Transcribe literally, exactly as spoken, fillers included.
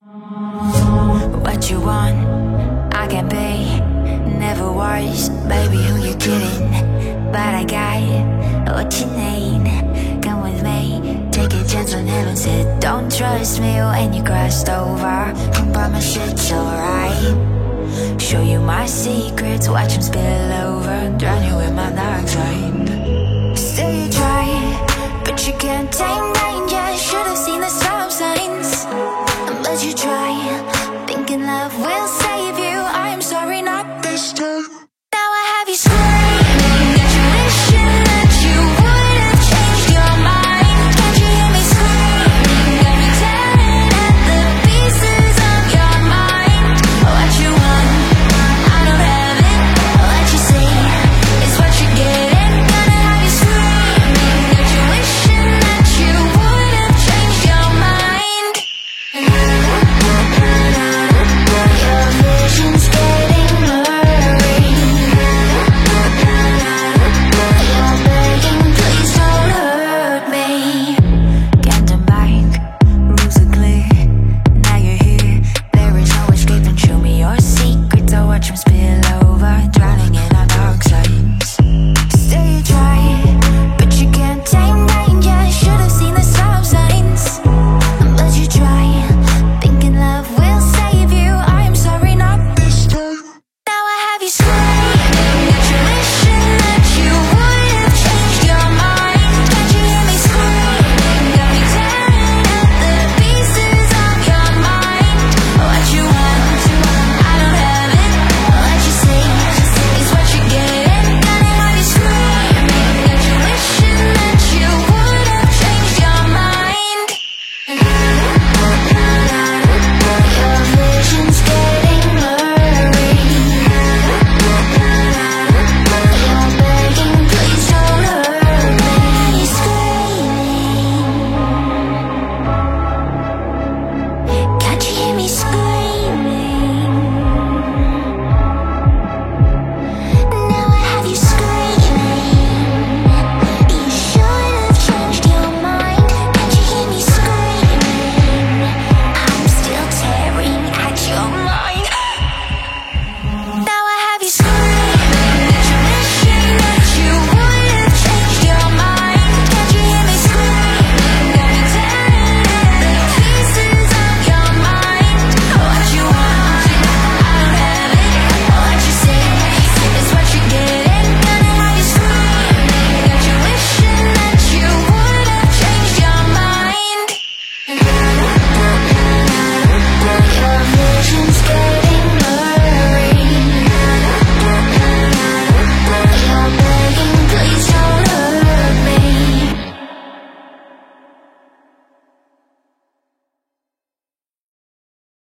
What you want, I can be. Never was, baby, who you kidding? But I got what you need. Come with me, take a chance on heaven said. Don't trust me when you crossed over. Can promise it's alright. Show you my secrets, watch them spill over. Drown you in my dark side. Still you try, but you can't tame me.